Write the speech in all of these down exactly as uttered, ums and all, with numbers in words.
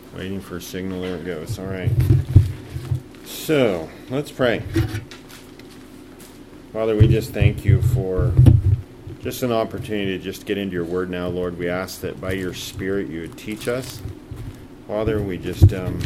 Waiting for a signal. There it goes. All right. So, let's pray. Father, we just thank you for just an opportunity to just get into your word now, Lord. We ask that by your Spirit you would teach us. Father, we just um,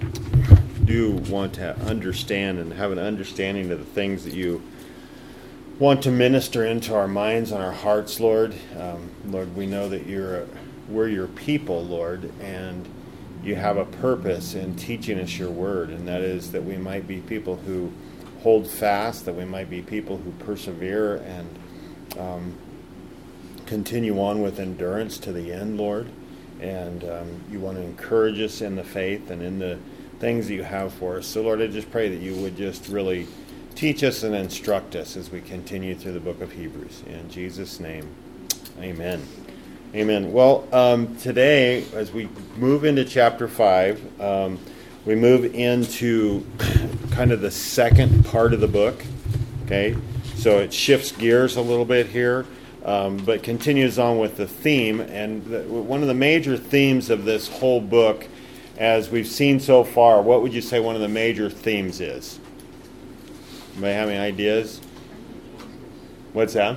do want to understand and have an understanding of the things that you want to minister into our minds and our hearts, Lord. Um, Lord, we know that you're a, we're your people, Lord, and you have a purpose in teaching us your word, and that is that we might be people who hold fast, that we might be people who persevere and um, continue on with endurance to the end, Lord. And um, you want to encourage us in the faith and in the things that you have for us. So, Lord, I just pray that you would just really teach us and instruct us as we continue through the book of Hebrews. In Jesus' name, amen. Amen. Well, um, today, as we move into chapter five, um, we move into kind of the second part of the book. Okay, so it shifts gears a little bit here, um, but continues on with the theme. And the, one of the major themes of this whole book, as we've seen so far, what would you say one of the major themes is? Anybody have any ideas? What's that?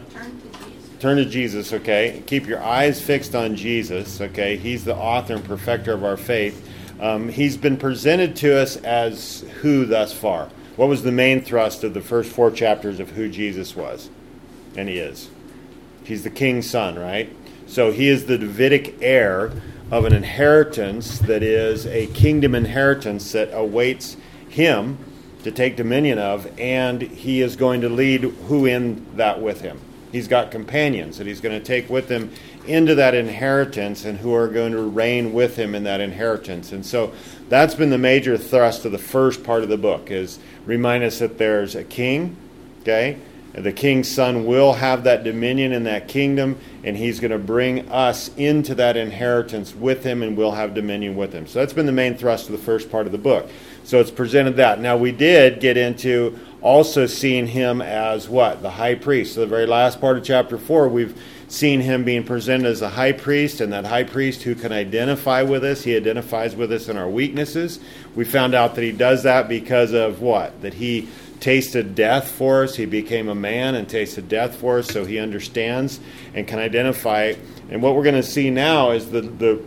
Turn to Jesus, okay? Keep your eyes fixed on Jesus, okay? He's the author and perfecter of our faith. Um, he's been presented to us as who thus far? What was the main thrust of the first four chapters of who Jesus was? And he is. He's the king's son, right? So he is the Davidic heir of an inheritance that is a kingdom inheritance that awaits him to take dominion of, and he is going to lead who in that with him? He's got companions that he's going to take with him into that inheritance and who are going to reign with him in that inheritance. And so that's been the major thrust of the first part of the book, is remind us that there's a king, okay? And the king's son will have that dominion in that kingdom, and he's going to bring us into that inheritance with him, and we'll have dominion with him. So that's been the main thrust of the first part of the book. So it's presented that. Now we did get into also seeing him as what? The high priest. So the very last part of chapter four, we've seen him being presented as a high priest, and that high priest who can identify with us. He identifies with us in our weaknesses. We found out that he does that because of what? That he tasted death for us. He became a man and tasted death for us, so he understands and can identify. And what we're going to see now is the the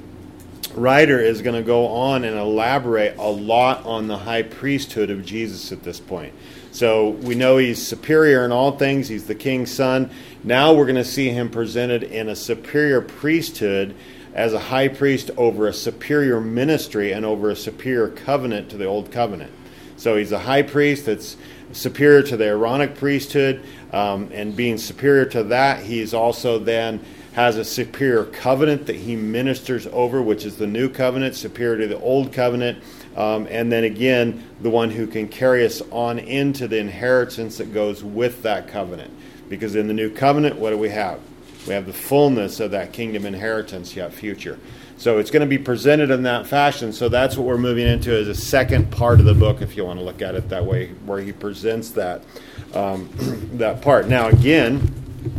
writer is going to go on and elaborate a lot on the high priesthood of Jesus at this point. So we know he's superior in all things. He's the king's son. Now we're going to see him presented in a superior priesthood as a high priest over a superior ministry and over a superior covenant to the old covenant. So he's a high priest that's superior to the Aaronic priesthood, um, and being superior to that, he's also then has a superior covenant that he ministers over, which is the new covenant, superior to the old covenant. Um, and then again, the one who can carry us on into the inheritance that goes with that covenant. Because in the new covenant, what do we have? We have the fullness of that kingdom inheritance yet future. So it's going to be presented in that fashion. So that's what we're moving into as a second part of the book, if you want to look at it that way, where he presents that um, that part. Now again,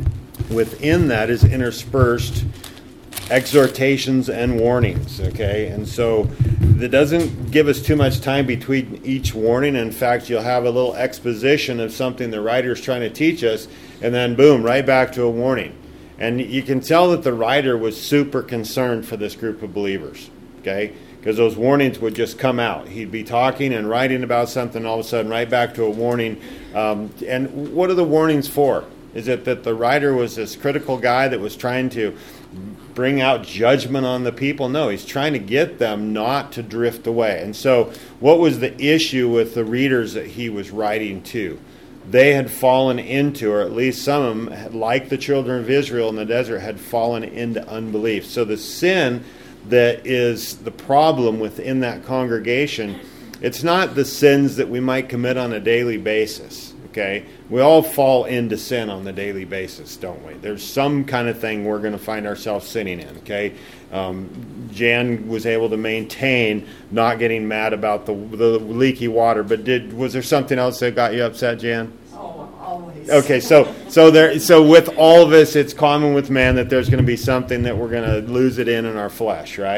within that is interspersed exhortations and warnings, okay? And so that doesn't give us too much time between each warning. In fact, you'll have a little exposition of something the writer's trying to teach us, and then boom, right back to a warning. And you can tell that the writer was super concerned for this group of believers, okay? Because those warnings would just come out. He'd be talking and writing about something, all of a sudden right back to a warning. Um, and what are the warnings for? Is it that the writer was this critical guy that was trying to bring out judgment on the people? No, he's trying to get them not to drift away. And so what was the issue with the readers that he was writing to? They had fallen into, or at least some of them, like the children of Israel in the desert, had fallen into unbelief. So the sin that is the problem within that congregation, it's not the sins that we might commit on a daily basis. Okay, we all fall into sin on the daily basis, don't we? There's some kind of thing we're going to find ourselves sinning in. Okay, um, Jan was able to maintain not getting mad about the, the leaky water, but did was there something else that got you upset, Jan? Oh, always. Okay, so so there, so with all of us, it's common with man that there's going to be something that we're going to lose it in in our flesh, right?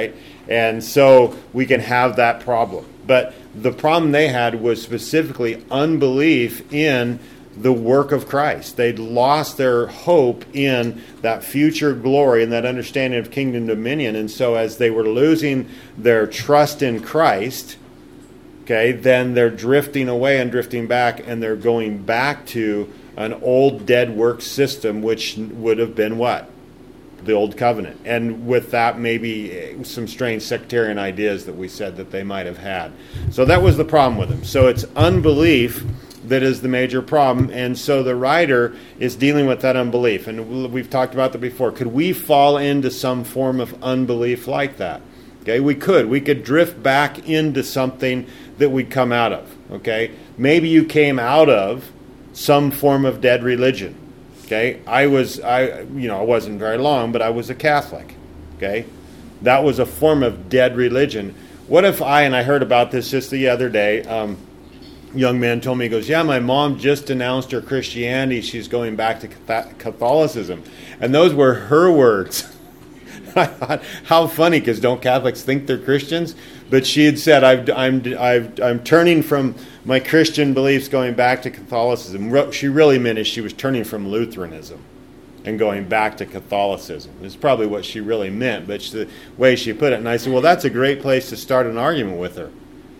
And so we can have that problem. But the problem they had was specifically unbelief in the work of Christ. They'd lost their hope in that future glory and that understanding of kingdom dominion. And so as they were losing their trust in Christ, okay, then they're drifting away and drifting back, and they're going back to an old dead work system, which would have been what? The old covenant. And with that, maybe some strange sectarian ideas that we said that they might have had. So that was the problem with them. So it's unbelief that is the major problem. And so the writer is dealing with that unbelief. And we've talked about that before. Could we fall into some form of unbelief like that? Okay, we could. We could drift back into something that we'd come out of. Okay, maybe you came out of some form of dead religion. Okay, I was, I, you know, I wasn't very long, but I was a Catholic. Okay, that was a form of dead religion. What if I, and I heard about this just the other day, um, young man told me, he goes, yeah, my mom just announced her Christianity. She's going back to Catholicism. And those were her words. I thought, how funny, because don't Catholics think they're Christians? But she had said, I've, I'm, I've, I'm turning from my Christian beliefs going back to Catholicism. What she really meant is she was turning from Lutheranism and going back to Catholicism. It's probably what she really meant, but the way she put it. And I said, well, that's a great place to start an argument with her.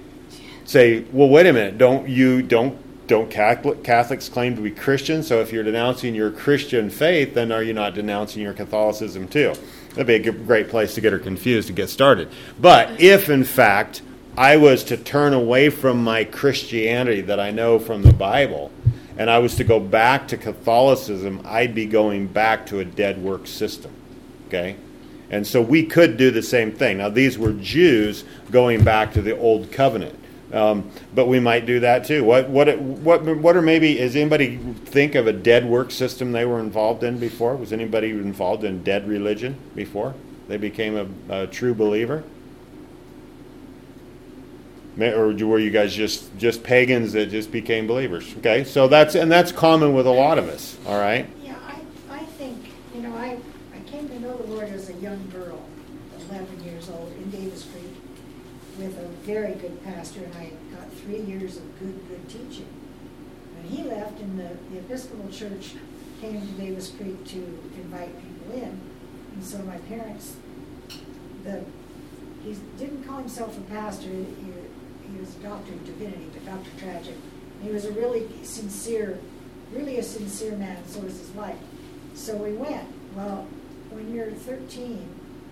Say, well, wait a minute, don't you, don't don't Catholic, Catholics claim to be Christian? So if you're denouncing your Christian faith, then are you not denouncing your Catholicism too? That'd be a great place to get her confused to get started. But if, in fact, I was to turn away from my Christianity that I know from the Bible, and I was to go back to Catholicism, I'd be going back to a dead work system. Okay? And so we could do the same thing. Now, these were Jews going back to the Old Covenant. Um, but we might do that too. What what what what are maybe? Does anybody think of a dead work system they were involved in before? Was anybody involved in dead religion before they became a, a true believer? Or were you guys just just pagans that just became believers? Okay, so that's and that's common with a lot of us. All right. Yeah, I I think you know I I came to know the Lord as a young girl, eleven years old, in Davis Creek, with a very good pastor, and I got three years of good, good teaching. When he left, and the, the Episcopal Church came to Davis Creek to invite people in, and so my parents, the he didn't call himself a pastor, he, he was a doctor of divinity, but Doctor Tragic. And he was a really sincere, really a sincere man, and so was his wife. So we went. Well, when you're thirteen,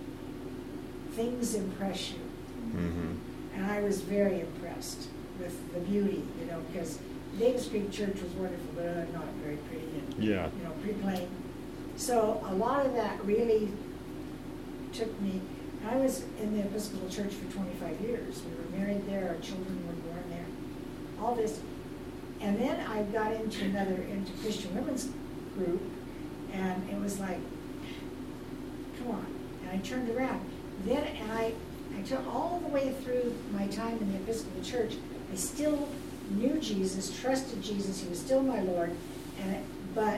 things impress you. Mm-hmm. And I was very impressed with the beauty, you know, because Davis Creek Church was wonderful, but uh, not very pretty, and yeah. you know, pretty plain. So a lot of that really took me. I was in the Episcopal Church for twenty-five years. We were married there, our children were born there, all this. And then I got into another, into Christian women's group, and it was like, come on. And I turned around. Then, and I, I took all the way through my time in the Episcopal Church, I still knew Jesus, trusted Jesus, he was still my Lord, and it, but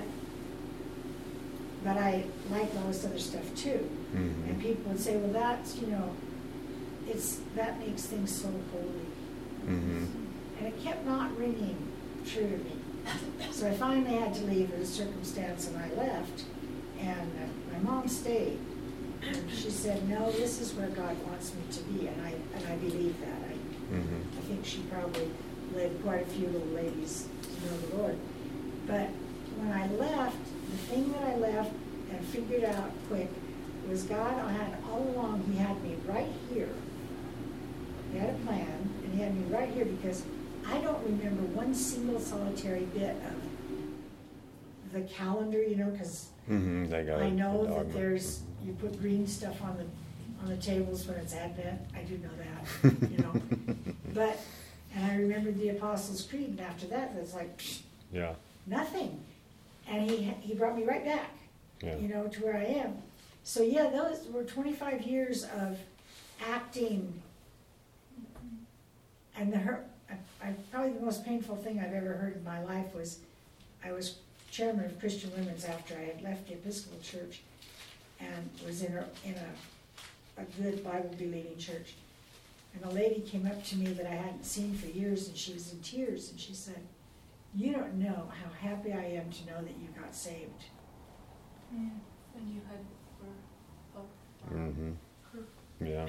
but I liked all this other stuff too. Mm-hmm. And people would say, well, that's, you know, it's that makes things so holy. Mm-hmm. And it kept not ringing true to me. So I finally had to leave as a circumstance, and I left, and uh, my mom stayed. And she said, no, this is where God wants me to be, and I and I believe that. I, mm-hmm. I think she probably led quite a few little ladies to know the Lord. But when I left, the thing that I left and figured out quick was God I had all along, he had me right here. He had a plan, and he had me right here because I don't remember one single solitary bit of the calendar, you know, because mm-hmm, I know that there's, you put green stuff on the on the tables when it's Advent. I do know that, you know. But, and I remembered the Apostles' Creed, and after that, it's like, psh, yeah, nothing. And he he brought me right back, yeah. you know, to where I am. So yeah, those were twenty-five years of acting, and the her, I, I, probably the most painful thing I've ever heard in my life was, I was chairman of Christian Women's after I had left the Episcopal Church, and was in a in a a good Bible-believing church. And a lady came up to me that I hadn't seen for years, and she was in tears, and she said, "You don't know how happy I am to know that you got saved." Yeah, and you had for, for, Mm-hmm. Yeah.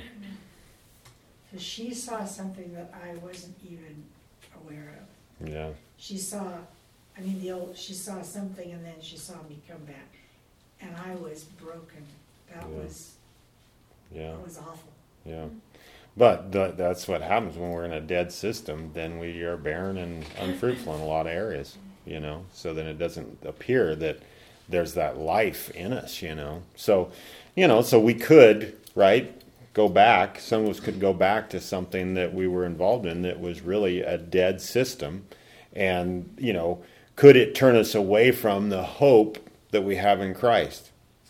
Because she saw something that I wasn't even aware of. Yeah. She saw, I mean, the old, she saw something, and then she saw me come back, and I was broken. That Yeah. was, Yeah. that was awful. Yeah. But th- that's what happens when we're in a dead system. Then we are barren and unfruitful in a lot of areas, you know. So then it doesn't appear that there's that life in us, you know. So, you know, so we could, right, go back. Some of us could go back to something that we were involved in that was really a dead system. And, you know, could it turn us away from the hope that we have in Christ?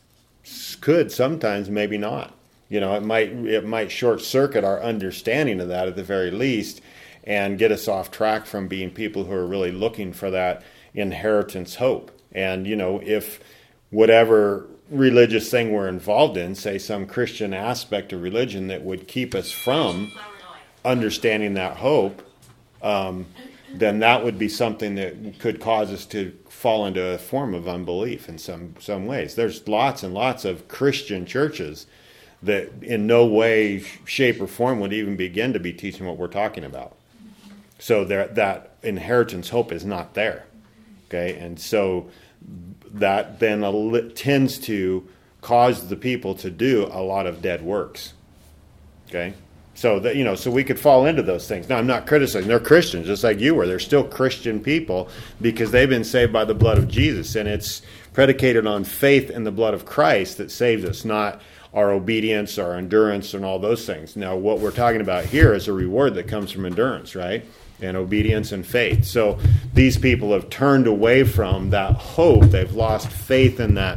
Could sometimes, maybe not. You know, it might it might short circuit our understanding of that at the very least, and get us off track from being people who are really looking for that inheritance hope. And, you know, if whatever religious thing we're involved in, say some Christian aspect of religion that would keep us from understanding that hope, um, then that would be something that could cause us to fall into a form of unbelief in some, some ways. There's lots and lots of Christian churches that in no way, shape, or form would even begin to be teaching what we're talking about. So there, that inheritance hope is not there. Okay, and so that then a, tends to cause the people to do a lot of dead works. Okay, so that, you know, so we could fall into those things. Now, I'm not criticizing; they're Christians, just like you were. They're still Christian people because they've been saved by the blood of Jesus, and it's predicated on faith in the blood of Christ that saves us, not our obedience, our endurance, and all those things. Now, what we're talking about here is a reward that comes from endurance, right? And obedience and faith. So these people have turned away from that hope. They've lost faith in that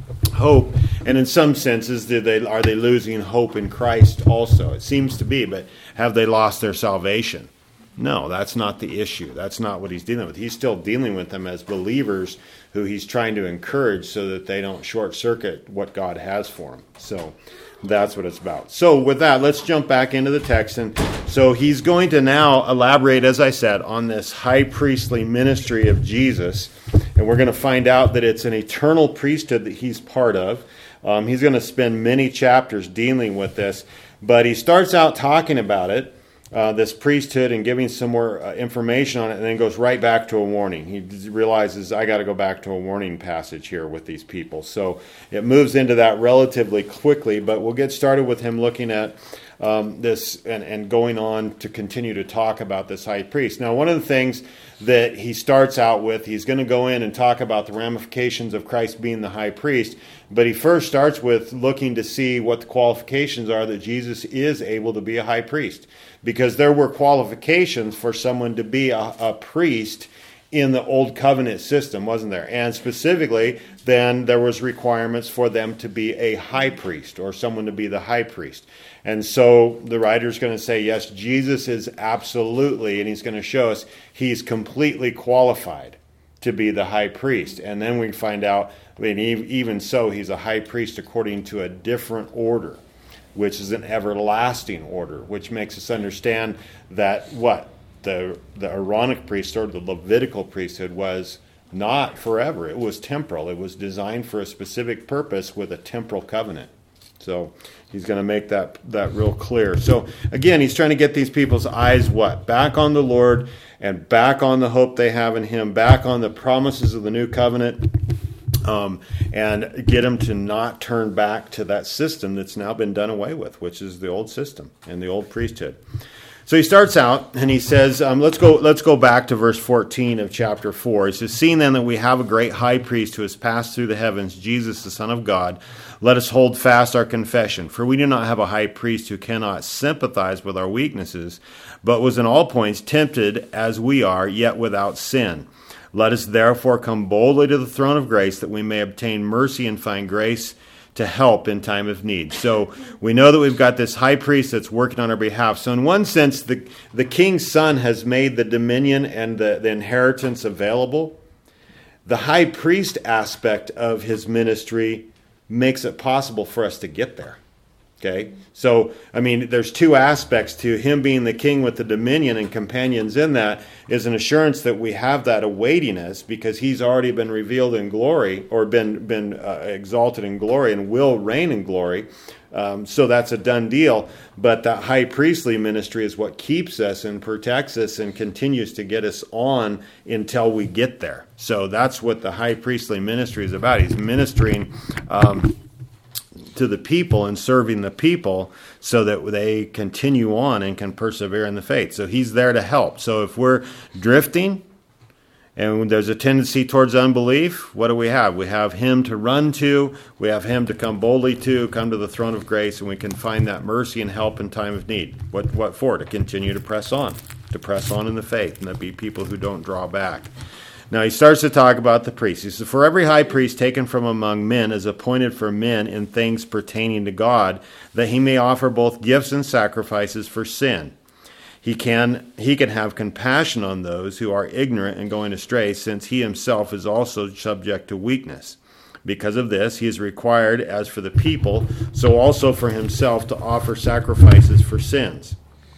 hope. And in some senses, did they are they losing hope in Christ also? It seems to be, but have they lost their salvation? No, that's not the issue. That's not what he's dealing with. He's still dealing with them as believers who he's trying to encourage so that they don't short-circuit what God has for them. So that's what it's about. So with that, let's jump back into the text. And so he's going to now elaborate, as I said, on this high priestly ministry of Jesus. And we're going to find out that it's an eternal priesthood that he's part of. Um, he's going to spend many chapters dealing with this. But he starts out talking about it. Uh, this priesthood and giving some more uh, information on it, and then goes right back to a warning. He realizes, I got to go back to a warning passage here with these people. So it moves into that relatively quickly, but we'll get started with him looking at um, this and, and going on to continue to talk about this high priest. Now, one of the things that he starts out with, he's going to go in and talk about the ramifications of Christ being the high priest, but he first starts with looking to see what the qualifications are that Jesus is able to be a high priest. Because there were qualifications for someone to be a, a priest in the old covenant system, wasn't there? And specifically, then there was requirements for them to be a high priest or someone to be the high priest. And so the writer's going to say, yes, Jesus is absolutely, and he's going to show us, he's completely qualified to be the high priest. And then we find out, I mean, even so, he's a high priest according to a different order, which is an everlasting order, which makes us understand that what? The, the Aaronic priesthood, the Levitical priesthood, was not forever. It was temporal. It was designed for a specific purpose with a temporal covenant. So he's going to make that, that real clear. So again, he's trying to get these people's eyes what? Back on the Lord and back on the hope they have in him, back on the promises of the new covenant. Um, and get them to not turn back to that system that's now been done away with, which is the old system and the old priesthood. So he starts out and he says, um, let's go let's go back to verse fourteen of chapter four. He says, seeing then that we have a great high priest who has passed through the heavens, Jesus, the Son of God, let us hold fast our confession. For we do not have a high priest who cannot sympathize with our weaknesses, but was in all points tempted as we are, yet without sin. Let us therefore come boldly to the throne of grace that we may obtain mercy and find grace to help in time of need. So we know that we've got this high priest that's working on our behalf. So in one sense, the, the king's son has made the dominion and the, the inheritance available. The high priest aspect of his ministry makes it possible for us to get there. Okay, so, I mean, there's two aspects to him being the king with the dominion and companions in that is an assurance that we have that awaitiness because he's already been revealed in glory or been, been uh, exalted in glory and will reign in glory. Um, so that's a done deal. But that high priestly ministry is what keeps us and protects us and continues to get us on until we get there. So that's what the high priestly ministry is about. He's ministering um to the people and serving the people so that they continue on and can persevere in the faith. So he's there to help. So if we're drifting and there's a tendency towards unbelief, what do we have? We have him to run to. We have him to come boldly to, come to the throne of grace, and we can find that mercy and help in time of need. What, what for? To continue to press on, to press on in the faith and to be people who don't draw back. Now he starts to talk about the priests. He says, for every high priest taken from among men is appointed for men in things pertaining to God, that he may offer both gifts and sacrifices for sin. He can, he can have compassion on those who are ignorant and going astray, since he himself is also subject to weakness. Because of this, he is required, as for the people, so also for himself, to offer sacrifices for sins.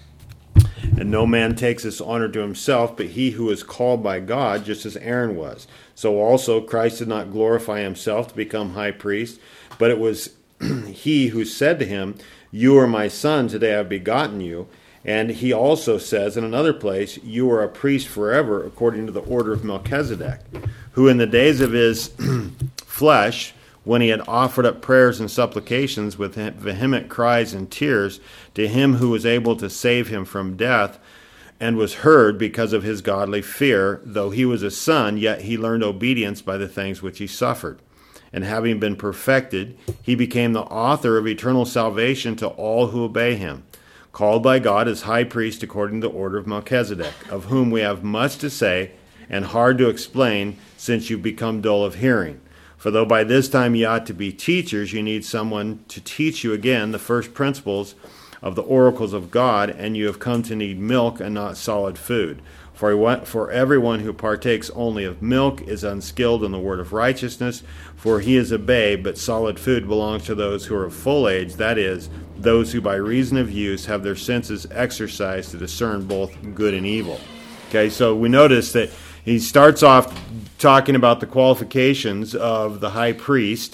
And no man takes this honor to himself, but he who is called by God, just as Aaron was. So also Christ did not glorify himself to become high priest, but it was he who said to him, you are my son, today I have begotten you. And he also says in another place, you are a priest forever, according to the order of Melchizedek, who in the days of his flesh, when he had offered up prayers and supplications with vehement cries and tears to him who was able to save him from death, and was heard because of his godly fear, though he was a son, yet he learned obedience by the things which he suffered. And having been perfected, he became the author of eternal salvation to all who obey him, called by God as high priest according to the order of Melchizedek, of whom we have much to say and hard to explain, since you've become dull of hearing. For though by this time you ought to be teachers, you need someone to teach you again the first principles of the oracles of God, and you have come to need milk and not solid food. For, for everyone who partakes only of milk is unskilled in the word of righteousness, for he is a babe, but solid food belongs to those who are of full age, that is, those who by reason of use have their senses exercised to discern both good and evil. Okay, so we notice that he starts off talking about the qualifications of the high priest,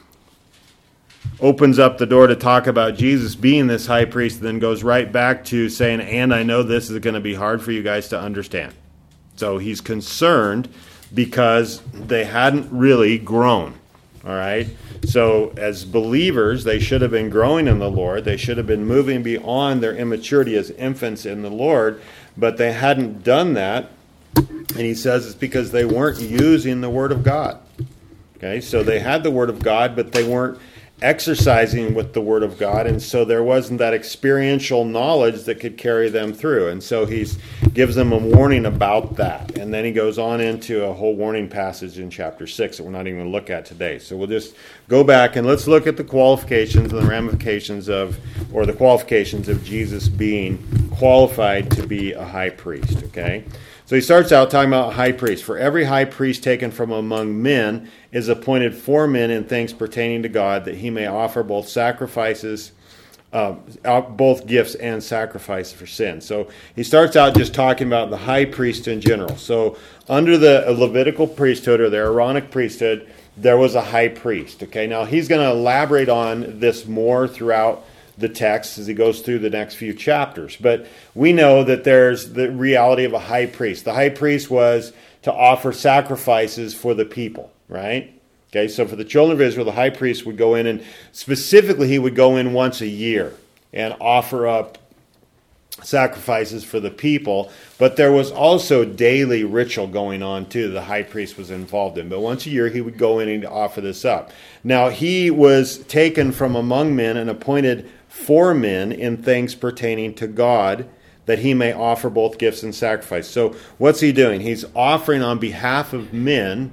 opens up the door to talk about Jesus being this high priest, then goes right back to saying, and I know this is going to be hard for you guys to understand. So he's concerned because they hadn't really grown. All right? So as believers, they should have been growing in the Lord. They should have been moving beyond their immaturity as infants in the Lord, but they hadn't done that. And he says it's because they weren't using the Word of God. Okay, so they had the Word of God, but they weren't exercising with the Word of God, and so there wasn't that experiential knowledge that could carry them through. And so he gives them a warning about that. And then he goes on into a whole warning passage in chapter six that we're not even going to look at today. So we'll just go back and let's look at the qualifications and the ramifications of, or the qualifications of Jesus being qualified to be a high priest, okay? So he starts out talking about high priest. For every high priest taken from among men is appointed for men in things pertaining to God, that he may offer both sacrifices, uh, both gifts and sacrifices for sin. So he starts out just talking about the high priest in general. So under the Levitical priesthood or the Aaronic priesthood, there was a high priest. Okay, now he's going to elaborate on this more throughout the text as he goes through the next few chapters. But we know that there's the reality of a high priest. The high priest was to offer sacrifices for the people, right? Okay, so for the children of Israel, the high priest would go in, and specifically he would go in once a year and offer up sacrifices for the people. But there was also daily ritual going on too the high priest was involved in. But once a year he would go in and offer this up. Now he was taken from among men and appointed for men in things pertaining to God, that he may offer both gifts and sacrifice. So what's he doing? He's offering on behalf of men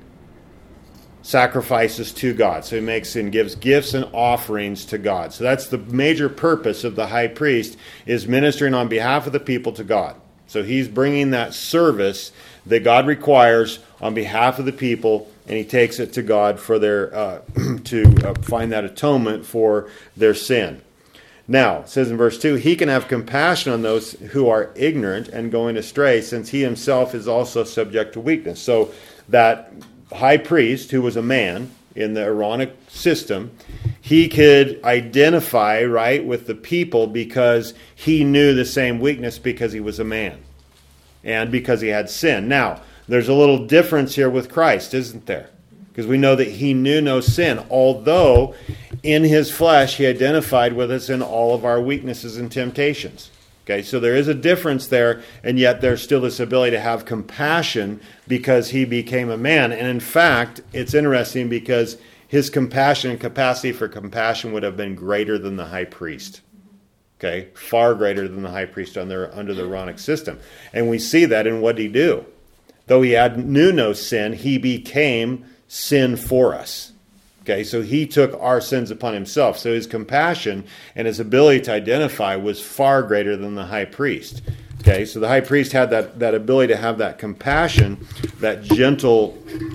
sacrifices to God. So he makes and gives gifts and offerings to God. So that's the major purpose of the high priest, is ministering on behalf of the people to God. So he's bringing that service that God requires on behalf of the people, and he takes it to God for their uh, to uh, find that atonement for their sin. Now, it says in verse two, he can have compassion on those who are ignorant and going astray, since he himself is also subject to weakness. So that high priest, who was a man in the Aaronic system, he could identify, right, with the people because he knew the same weakness because he was a man and because he had sin. Now, there's a little difference here with Christ, isn't there? Because we know that he knew no sin, although in his flesh he identified with us in all of our weaknesses and temptations. Okay, so there is a difference there, and yet there's still this ability to have compassion because he became a man. And in fact, it's interesting because his compassion and capacity for compassion would have been greater than the high priest. Okay, far greater than the high priest under, under the Aaronic system. And we see that in what did he do? Though he had knew no sin, he became sin for us. Okay, so he took our sins upon himself. So his compassion and his ability to identify was far greater than the high priest. Okay, so the high priest had that, that ability to have that compassion, that gentle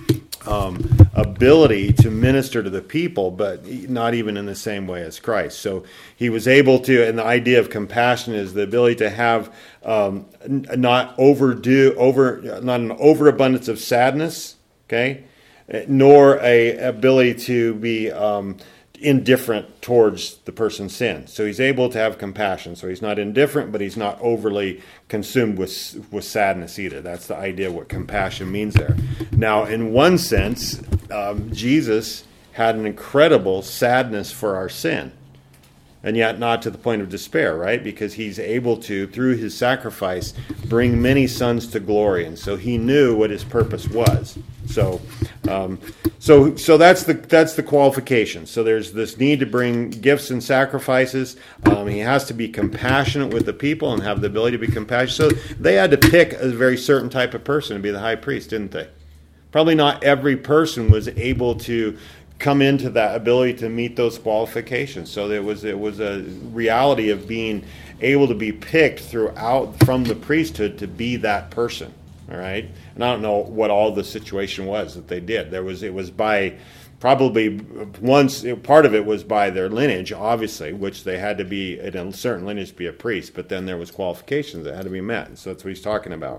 um, ability to minister to the people, but not even in the same way as Christ. So he was able to, and the idea of compassion is the ability to have um, not overdo, over, not an overabundance of sadness, okay, nor a ability to be um, indifferent towards the person's sin. So he's able to have compassion. So he's not indifferent, but he's not overly consumed with with sadness either. That's the idea of what compassion means there. Now, in one sense, um, Jesus had an incredible sadness for our sin, and yet not to the point of despair, right? Because he's able to, through his sacrifice, bring many sons to glory. And so he knew what his purpose was. So um, so, so that's the that's the qualification. So there's this need to bring gifts and sacrifices. Um, he has to be compassionate with the people and have the ability to be compassionate. So they had to pick a very certain type of person to be the high priest, didn't they? Probably not every person was able to come into that ability to meet those qualifications. So there was it was a reality of being able to be picked throughout from the priesthood to be that person. All right, and I don't know what all the situation was that they did. There was it was by probably once part of it was by their lineage, obviously, which they had to be in a certain lineage to be a priest. But then there was qualifications that had to be met. And so that's what he's talking about.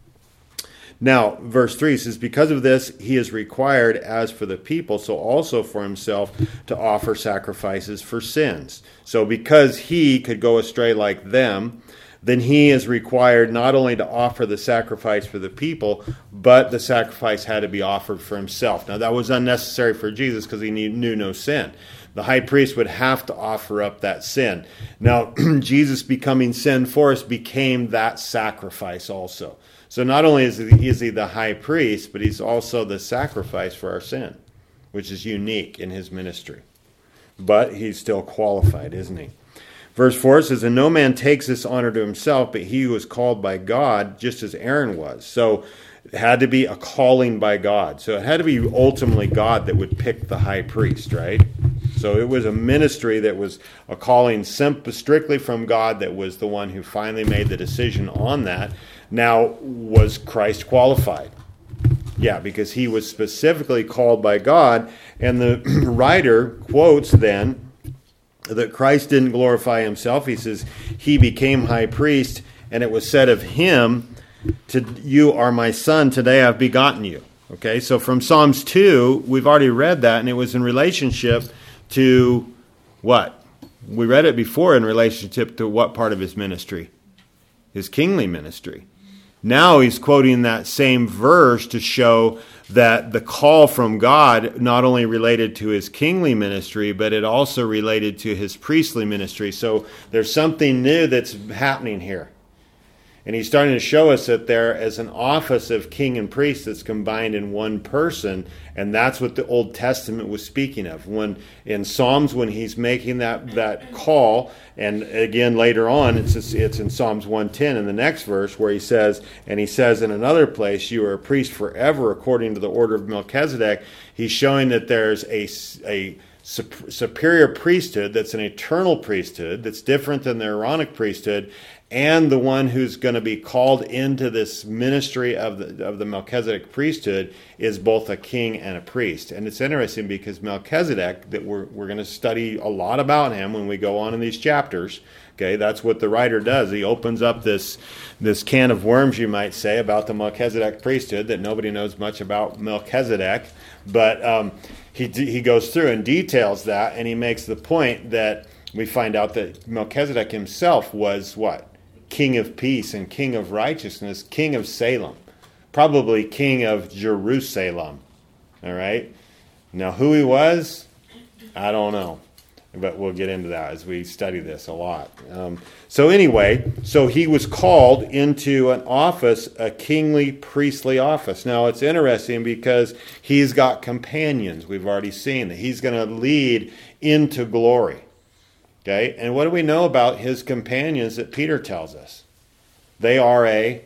Now, verse three says, because of this, he is required, as for the people, so also for himself, to offer sacrifices for sins. So because he could go astray like them, then he is required not only to offer the sacrifice for the people, but the sacrifice had to be offered for himself. Now, that was unnecessary for Jesus because he knew no sin. The high priest would have to offer up that sin. Now, Jesus becoming sin for us became that sacrifice also. So not only is he, is he the high priest, but he's also the sacrifice for our sin, which is unique in his ministry. But he's still qualified, isn't he? Verse four says, and no man takes this honor to himself, but he who is called by God, just as Aaron was. So it had to be a calling by God. So it had to be ultimately God that would pick the high priest, right? So it was a ministry that was a calling strictly from God that was the one who finally made the decision on that. Now, was Christ qualified? Yeah, because he was specifically called by God. And the writer quotes then that Christ didn't glorify himself. He says, he became high priest, and it was said of him, to you are my son, today I've begotten you. Okay, so from Psalms two, we've already read that, and it was in relationship to what? We read it before in relationship to what part of his ministry? His kingly ministry. Now he's quoting that same verse to show that the call from God not only related to his kingly ministry, but it also related to his priestly ministry. So there's something new that's happening here. And he's starting to show us that there is an office of king and priest that's combined in one person, and that's what the Old Testament was speaking of. When in Psalms, when he's making that, that call, and again later on, it's it's in Psalms one ten in the next verse where he says, and he says in another place, you are a priest forever according to the order of Melchizedek. He's showing that there's a a superior priesthood that's an eternal priesthood that's different than the Aaronic priesthood. and the one who's going to be called into this ministry of the of the Melchizedek priesthood is both a king and a priest. And it's interesting because Melchizedek, that we're we're going to study a lot about him when we go on in these chapters. Okay, that's what the writer does. He opens up this this can of worms, you might say, about the Melchizedek priesthood that nobody knows much about Melchizedek, but um, he he goes through and details that, and he makes the point that we find out that Melchizedek himself was what? King of peace and king of righteousness, king of Salem, probably king of Jerusalem. All right. Now, who he was, I don't know, but we'll get into that as we study this a lot. Um, so anyway, so he was called into an office, a kingly priestly office. Now, it's interesting because he's got companions. We've already seen that he's going to lead into glory. Okay, and what do we know about his companions that Peter tells us? They are a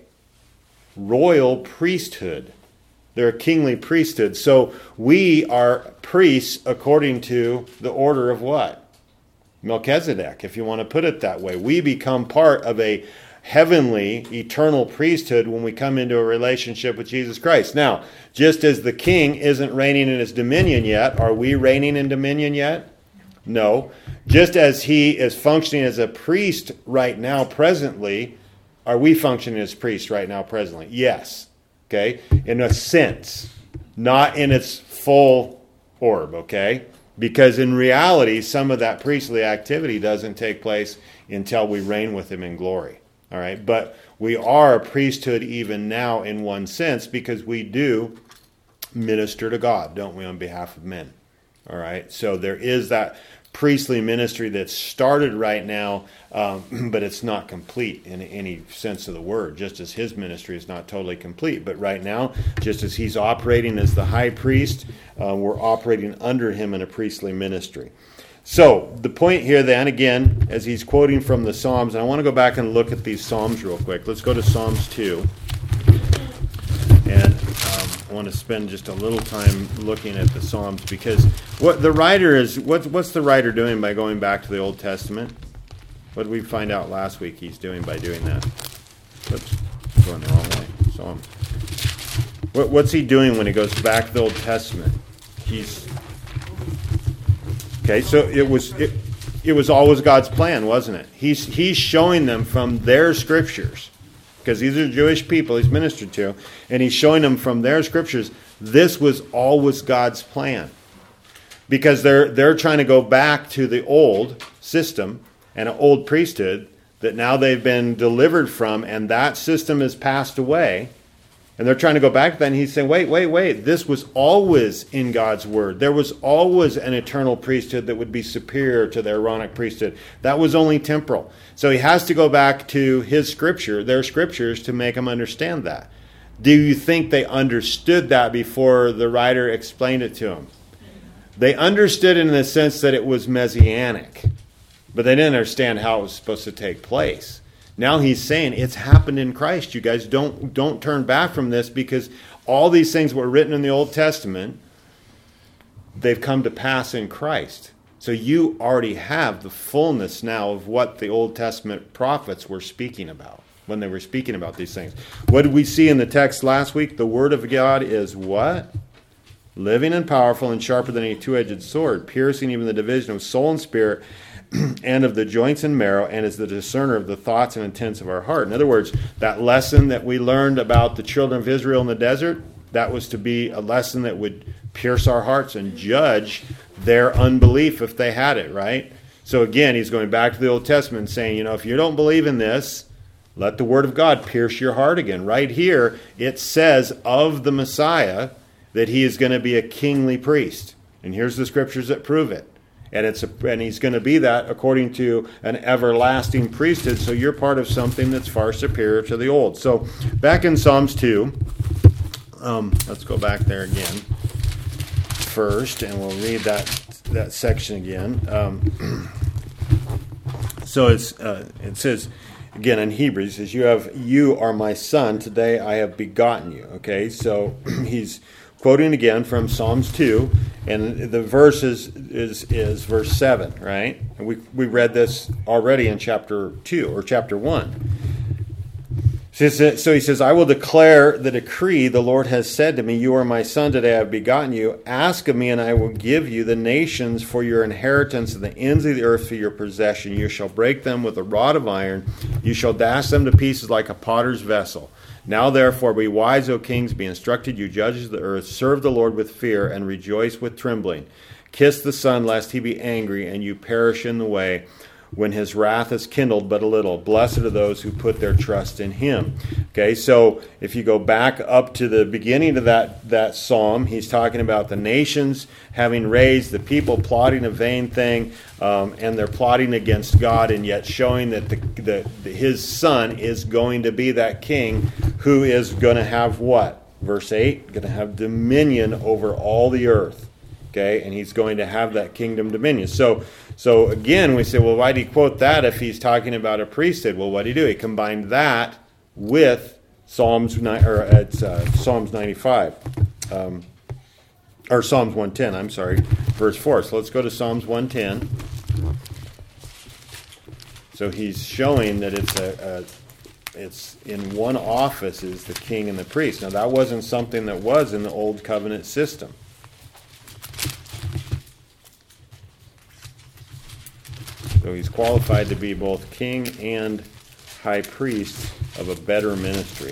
royal priesthood. They're a kingly priesthood. So we are priests according to the order of what? Melchizedek, if you want to put it that way. We become part of a heavenly, eternal priesthood when we come into a relationship with Jesus Christ. Now, just as the king isn't reigning in his dominion yet, are we reigning in dominion yet? No. Just as he is functioning as a priest right now presently, are we functioning as priests right now presently? Yes. Okay? In a sense. Not in its full orb, okay? Because in reality, some of that priestly activity doesn't take place until we reign with him in glory. All right? But we are a priesthood even now in one sense because we do minister to God, don't we, on behalf of men. All right? So there is that priestly ministry that's started right now, um, but it's not complete in any sense of the word, just as his ministry is not totally complete. But right now, just as he's operating as the high priest, uh, we're operating under him in a priestly ministry. So the point here then, again, as he's quoting from the Psalms, and I want to go back and look at these Psalms real quick. Let's go to Psalms two. And um, I want to spend just a little time looking at the Psalms because what the writer is, what's, what's the writer doing by going back to the Old Testament? What did we find out last week he's doing by doing that? Oops, going the wrong way. Psalm. What, what's he doing when he goes back to the Old Testament? He's okay. So it was it, it was always God's plan, wasn't it? He's he's showing them from their scriptures. Because these are Jewish people he's ministered to, and he's showing them from their scriptures, this was always God's plan. Because they're they're trying to go back to the old system and an old priesthood that now they've been delivered from, and that system has passed away. And they're trying to go back to that, and he's saying, wait, wait, wait, this was always in God's word. There was always an eternal priesthood that would be superior to the Aaronic priesthood. That was only temporal. So he has to go back to his scripture, their scriptures, to make them understand that. Do you think they understood that before the writer explained it to them? They understood it in the sense that it was messianic, but they didn't understand how it was supposed to take place. Now he's saying it's happened in Christ. You guys don't don't turn back from this because all these things were written in the Old Testament. They've come to pass in Christ. So you already have the fullness now of what the Old Testament prophets were speaking about when they were speaking about these things. What did we see in the text last week? The Word of God is what? Living and powerful and sharper than any two-edged sword, piercing even the division of soul and spirit, and of the joints and marrow, and is the discerner of the thoughts and intents of our heart. In other words, that lesson that we learned about the children of Israel in the desert, that was to be a lesson that would pierce our hearts and judge their unbelief if they had it, right? So again, he's going back to the Old Testament and saying, you know, if you don't believe in this, let the Word of God pierce your heart again. Right here, it says of the Messiah that he is going to be a kingly priest. And here's the scriptures that prove it. And it's a, and he's going to be that according to an everlasting priesthood. So you're part of something that's far superior to the old. So back in Psalms two, um, let's go back there again first, and we'll read that that section again. Um, so it's uh, it says again in Hebrews, it says, "You have you are my son. Today I have begotten you." Okay, so he's quoting again from Psalms two, and the verse is, is, is verse seven, right? And we, we read this already in chapter two, or chapter one. So he says, I will declare the decree. The Lord has said to me, you are my son, today I have begotten you. Ask of me, and I will give you the nations for your inheritance, and the ends of the earth for your possession. You shall break them with a rod of iron. You shall dash them to pieces like a potter's vessel. Now therefore be wise, O kings, be instructed, you judges of the earth. Serve the Lord with fear, and rejoice with trembling. Kiss the Son, lest he be angry, and you perish in the way, when his wrath is kindled but a little. Blessed are those who put their trust in him. Okay, so if you go back up to the beginning of that, that psalm, he's talking about the nations having raised, the people plotting a vain thing, um, and they're plotting against God, and yet showing that the, the, the, his son is going to be that king who is going to have what? Verse eight, going to have dominion over all the earth. Okay, and he's going to have that kingdom dominion. So, so again, we say, well, why did he quote that if he's talking about a priesthood? Well, what did he do? He combined that with Psalms or it's uh, Psalms ninety-five, um, or Psalms one ten. I'm sorry, verse four. So let's go to Psalms one ten. So he's showing that it's a, a it's in one office is the king and the priest. Now that wasn't something that was in the old covenant system. So he's qualified to be both king and high priest of a better ministry.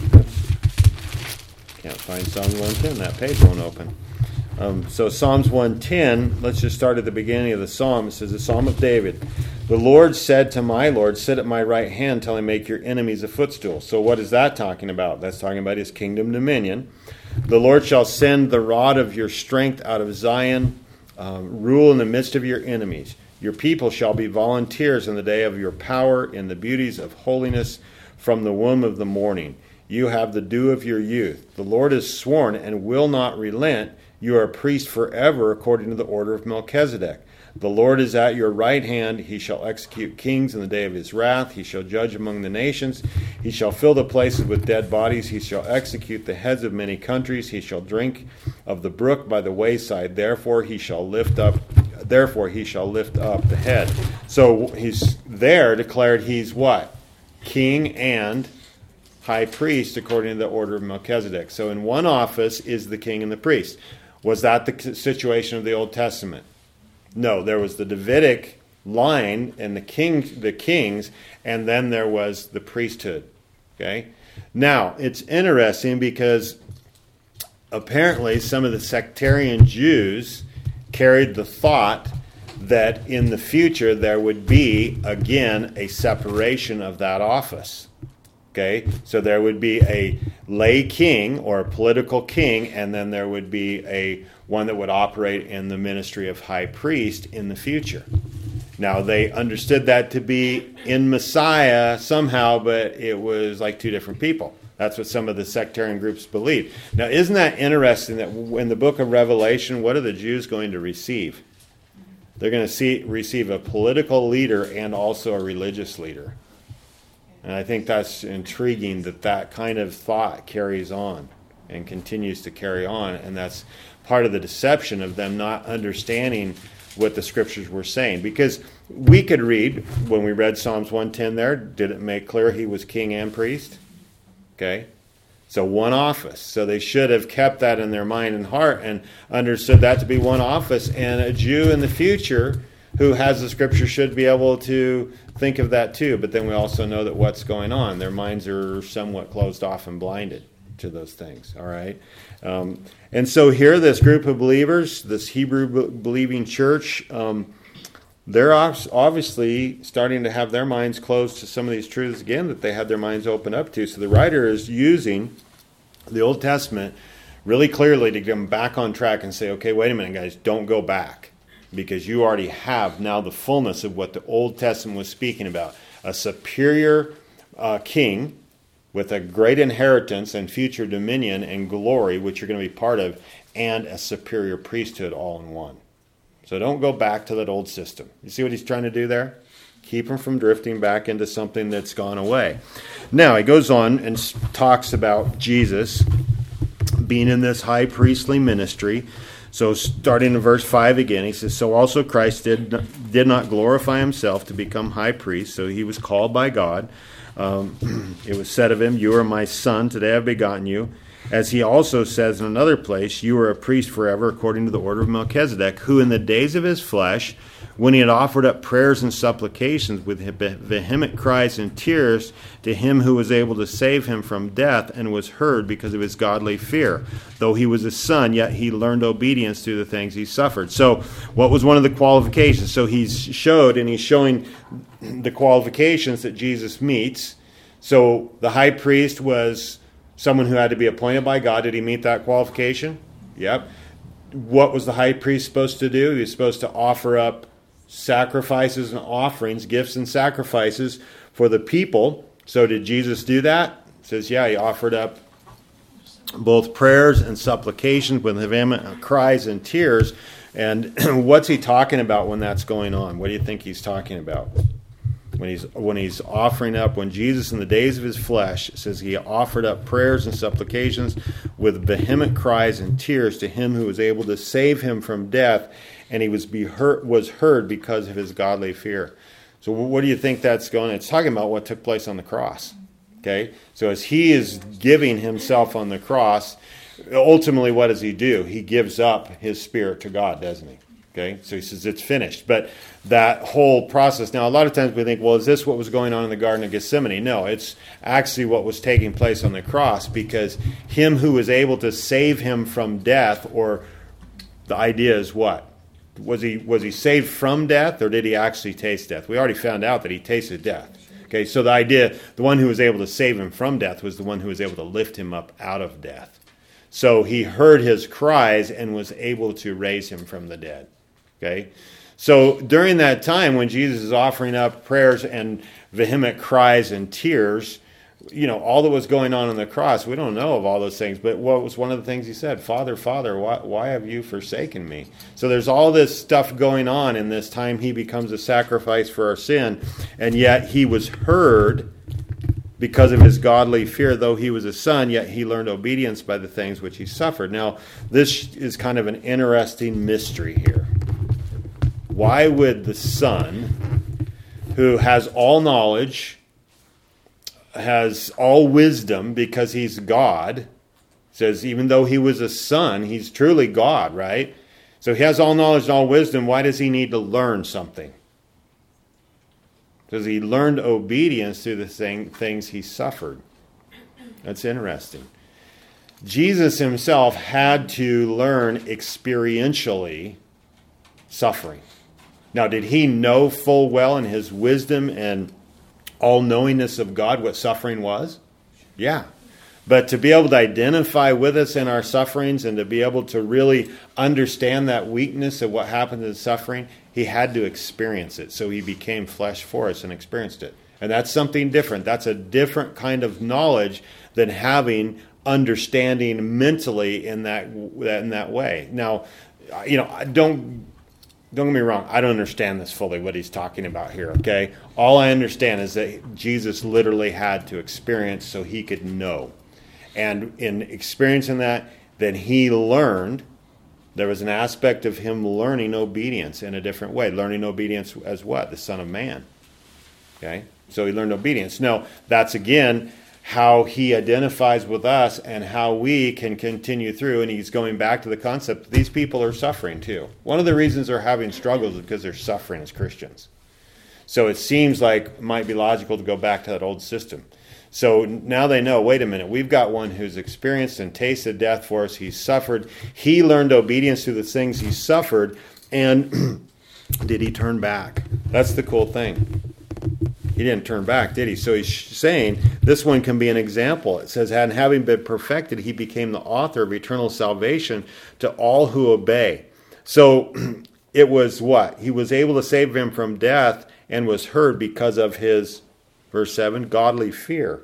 Can't find Psalms one ten. That page won't open. Um, so Psalms one ten, let's just start at the beginning of the psalm. It says, the Psalm of David. The Lord said to my Lord, sit at my right hand till I make your enemies a footstool. So what is that talking about? That's talking about his kingdom dominion. The Lord shall send the rod of your strength out of Zion, um, rule in the midst of your enemies. Your people shall be volunteers in the day of your power, in the beauties of holiness from the womb of the morning. You have the dew of your youth. The Lord has sworn and will not relent. You are a priest forever according to the order of Melchizedek. The Lord is at your right hand. He shall execute kings in the day of his wrath. He shall judge among the nations. He shall fill the places with dead bodies. He shall execute the heads of many countries. He shall drink of the brook by the wayside. Therefore he shall lift up Therefore he shall lift up the head. So he's there declared he's what? King and high priest according to the order of Melchizedek. So in one office is the king and the priest. Was that the situation of the Old Testament? No, there was the Davidic line and the king, the kings, and then there was the priesthood. Okay? Now, it's interesting because apparently some of the sectarian Jews carried the thought that in the future there would be, again, a separation of that office. Okay? So there would be a lay king or a political king, and then there would be a one that would operate in the ministry of high priest in the future. Now, they understood that to be in Messiah somehow, but it was like two different people. That's what some of the sectarian groups believe. Now, isn't that interesting that in the book of Revelation, what are the Jews going to receive? They're going to see, receive a political leader and also a religious leader. And I think that's intriguing that that kind of thought carries on and continues to carry on. And that's part of the deception of them not understanding what the scriptures were saying. Because we could read, when we read Psalms one ten there, did it make clear he was king and priest? Okay, so one office. So they should have kept that in their mind and heart and understood that to be one office. And a Jew in the future who has the scripture should be able to think of that too. But then we also know that what's going on. Their minds are somewhat closed off and blinded to those things. All right. Um, and so here, this group of believers, this Hebrew believing church, um, they're obviously starting to have their minds closed to some of these truths again that they had their minds open up to. So the writer is using the Old Testament really clearly to get them back on track and say, okay, wait a minute, guys, don't go back, because you already have now the fullness of what the Old Testament was speaking about. A superior uh, king with a great inheritance and future dominion and glory, which you're going to be part of, and a superior priesthood all in one. So don't go back to that old system. You see what he's trying to do there? Keep them from drifting back into something that's gone away. Now, he goes on and talks about Jesus being in this high priestly ministry. So starting in verse five again, he says, so also Christ did not, did not glorify himself to become high priest. So he was called by God. Um, it was said of him, you are my son, today I have begotten you. As he also says in another place, you are a priest forever according to the order of Melchizedek, who in the days of his flesh, when he had offered up prayers and supplications with vehement cries and tears to him who was able to save him from death, and was heard because of his godly fear. Though he was a son, yet he learned obedience through the things he suffered. So what was one of the qualifications? So he's showed, and he's showing the qualifications that Jesus meets. So the high priest was someone who had to be appointed by God. Did he meet that qualification? Yep. What was the high priest supposed to do? He was supposed to offer up sacrifices and offerings, gifts and sacrifices for the people. So did Jesus do that? It says, yeah, he offered up both prayers and supplications with vehement cries and tears. And what's he talking about when that's going on? What do you think he's talking about? When he's when he's offering up, when Jesus in the days of his flesh, it says he offered up prayers and supplications with vehement cries and tears to him who was able to save him from death, and he was be heard, was heard because of his godly fear. So what do you think that's going? It's talking about what took place on the cross. Okay, so as he is giving himself on the cross, ultimately what does he do? He gives up his spirit to God, doesn't he? Okay, so he says it's finished. But that whole process, now a lot of times we think, well, is this what was going on in the Garden of Gethsemane? No, it's actually what was taking place on the cross, because him who was able to save him from death, or the idea is what? Was he was he saved from death, or did he actually taste death? We already found out that he tasted death. Okay, so the idea, the one who was able to save him from death was the one who was able to lift him up out of death. So he heard his cries and was able to raise him from the dead. Okay, so during that time when Jesus is offering up prayers and vehement cries and tears, you know, all that was going on on the cross, we don't know of all those things, but what was one of the things he said? Father, Father, why, why have you forsaken me? So there's all this stuff going on in this time he becomes a sacrifice for our sin, and yet he was heard because of his godly fear. Though he was a son, yet he learned obedience by the things which he suffered. Now, this is kind of an interesting mystery here. Why would the Son, who has all knowledge, has all wisdom because he's God, says even though he was a son, he's truly God, right? So he has all knowledge and all wisdom. Why does he need to learn something? Because he learned obedience through the thing, things he suffered. That's interesting. Jesus himself had to learn experientially suffering. Now, did he know full well in his wisdom and all-knowingness of God what suffering was? Yeah. But to be able to identify with us in our sufferings and to be able to really understand that weakness of what happened in suffering, he had to experience it. So he became flesh for us and experienced it. And that's something different. That's a different kind of knowledge than having understanding mentally in that in that way. Now, you know, I don't... Don't get me wrong, I don't understand this fully, what he's talking about here, okay? All I understand is that Jesus literally had to experience so he could know. And in experiencing that, then he learned, there was an aspect of him learning obedience in a different way. Learning obedience as what? The Son of Man. Okay? So he learned obedience. Now, that's again how he identifies with us and how we can continue through. And he's going back to the concept that these people are suffering too. One of the reasons they're having struggles is because they're suffering as Christians. So it seems like it might be logical to go back to that old system. So now they know, wait a minute, we've got one who's experienced and tasted death for us. He's suffered. He learned obedience through the things he suffered. And did he turn back? That's the cool thing. He didn't turn back, did he? So he's saying this one can be an example. It says, and having been perfected, he became the author of eternal salvation to all who obey. So it was what? He was able to save him from death and was heard because of his, verse seven, godly fear.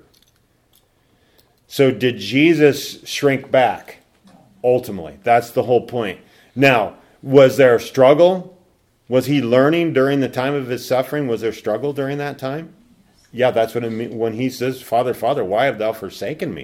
So did Jesus shrink back? Ultimately, that's the whole point. Now, was there a struggle? Was he learning during the time of his suffering? Was there struggle during that time? Yeah, that's what it means when he says, Father, Father, why have thou forsaken me?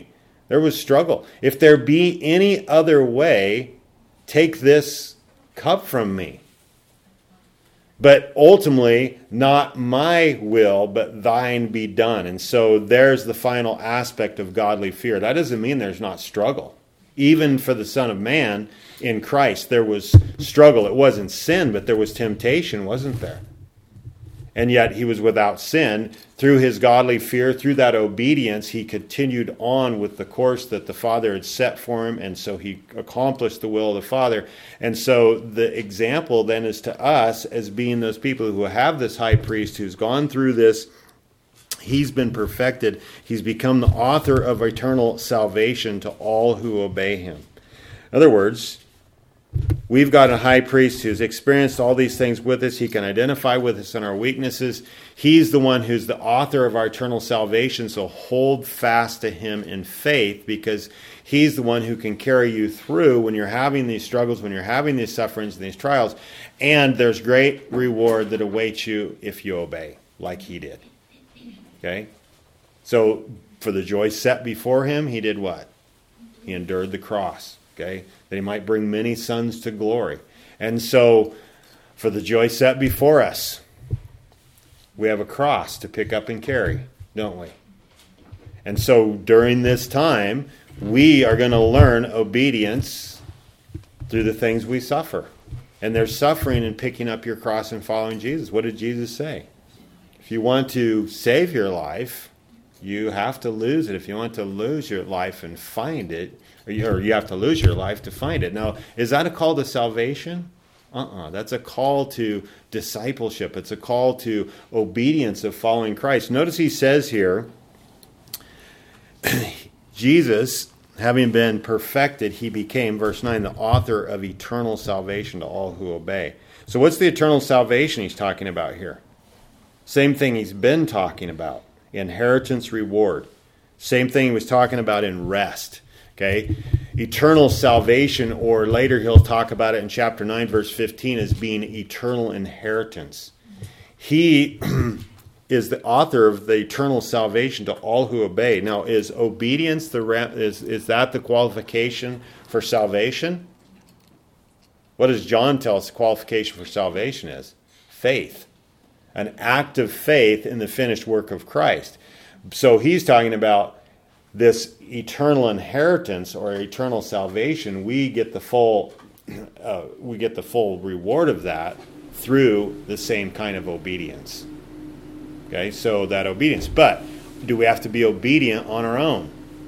There was struggle. If there be any other way, take this cup from me. But ultimately, not my will, but thine be done. And so there's the final aspect of godly fear. That doesn't mean there's not struggle. Even for the Son of Man in Christ, there was struggle. It wasn't sin, but there was temptation, wasn't there? And yet he was without sin. Through his godly fear, through that obedience, he continued on with the course that the Father had set for him, and so he accomplished the will of the Father. And so the example then is to us as being those people who have this high priest who's gone through this. He's been perfected. He's become the author of eternal salvation to all who obey him. In other words, we've got a high priest who's experienced all these things with us. He can identify with us in our weaknesses. He's the one who's the author of our eternal salvation, so hold fast to him in faith, because he's the one who can carry you through when you're having these struggles, when you're having these sufferings and these trials. And there's great reward that awaits you if you obey, like he did. Okay? So, for the joy set before him, he did what? He endured the cross. Okay? That he might bring many sons to glory. And so, for the joy set before us, we have a cross to pick up and carry, don't we? And so, during this time, we are going to learn obedience through the things we suffer. And there's suffering in picking up your cross and following Jesus. What did Jesus say? If you want to save your life, you have to lose it. If you want to lose your life and find it, or you, or you have to lose your life to find it. Now, is that a call to salvation? Uh-uh. That's a call to discipleship. It's a call to obedience of following Christ. Notice he says here, Jesus, having been perfected, he became, verse nine, the author of eternal salvation to all who obey. So what's the eternal salvation he's talking about here? Same thing he's been talking about. Inheritance, reward. Same thing he was talking about in rest. Okay? Eternal salvation, or later he'll talk about it in chapter nine, verse fifteen, as being eternal inheritance. He is the author of the eternal salvation to all who obey. Now, is obedience, the is, is that the qualification for salvation? What does John tell us the qualification for salvation is? Faith. An act of faith in the finished work of Christ. So he's talking about this eternal inheritance or eternal salvation. We get the full, uh, we get the full reward of that through the same kind of obedience. Okay, so that obedience. But do we have to be obedient on our own?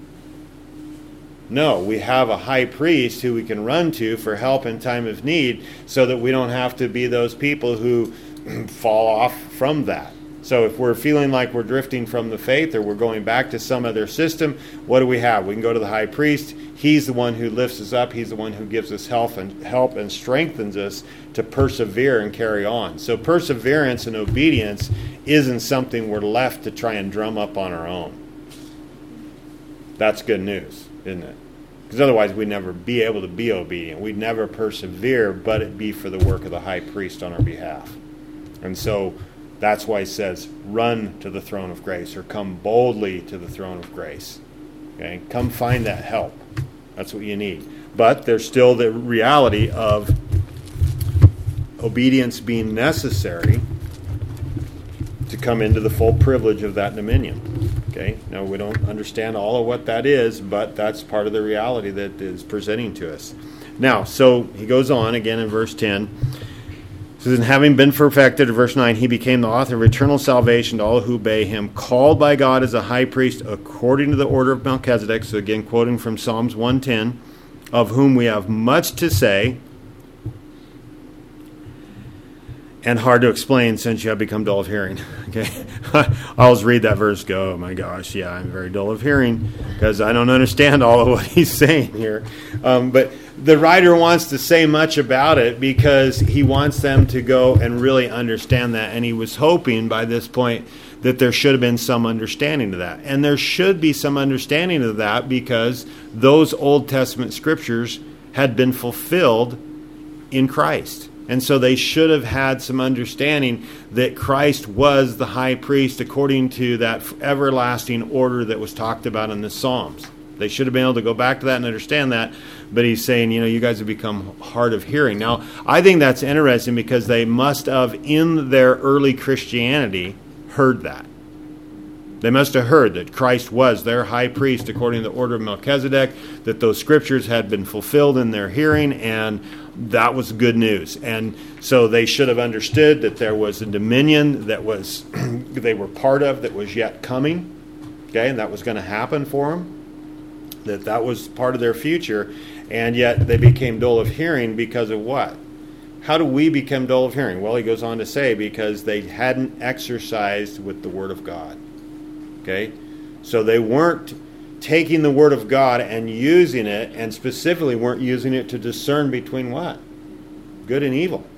No, we have a high priest who we can run to for help in time of need, so that we don't have to be those people who fall off from that. So if we're feeling like we're drifting from the faith, or we're going back to some other system, what do we have? We can go to the high priest. He's the one who lifts us up. He's the one who gives us help and help and strengthens us to persevere and carry on. So perseverance and obedience isn't something we're left to try and drum up on our own. That's good news, isn't it? Because otherwise we'd never be able to be obedient. We'd never persevere, but it be for the work of the high priest on our behalf. And so that's why he says, run to the throne of grace, or come boldly to the throne of grace. Okay? Come find that help. That's what you need. But there's still the reality of obedience being necessary to come into the full privilege of that dominion. Okay? Now, we don't understand all of what that is, but that's part of the reality that is presenting to us. Now, so he goes on again in verse ten. So then, having been perfected, verse nine, he became the author of eternal salvation to all who obey him, called by God as a high priest according to the order of Melchizedek. So again, quoting from Psalms one ten, of whom we have much to say, and hard to explain since you have become dull of hearing. Okay, I always read that verse, go, oh my gosh, yeah, I'm very dull of hearing, because I don't understand all of what he's saying here. Um, but the writer wants to say much about it because he wants them to go and really understand that. And he was hoping by this point that there should have been some understanding of that. And there should be some understanding of that because those Old Testament scriptures had been fulfilled in Christ. And so they should have had some understanding that Christ was the high priest according to that everlasting order that was talked about in the Psalms. They should have been able to go back to that and understand that. But he's saying, you know, you guys have become hard of hearing. Now, I think that's interesting because they must have, in their early Christianity, heard that. They must have heard that Christ was their high priest according to the order of Melchizedek, that those scriptures had been fulfilled in their hearing, and that was good news. And so they should have understood that there was a dominion that was they were part of that was yet coming, okay, and that was going to happen for them, that that was part of their future, and yet they became dull of hearing because of what? How do we become dull of hearing? Well, he goes on to say, because they hadn't exercised with the Word of God. Okay, so they weren't taking the Word of God and using it, and specifically weren't using it to discern between what? Good and evil.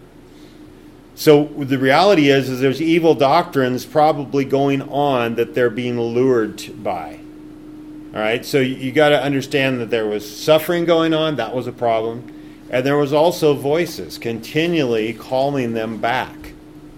So the reality is, is there's evil doctrines probably going on that they're being lured by. All right, so you, you got to understand that there was suffering going on. That was a problem. And there was also voices continually calling them back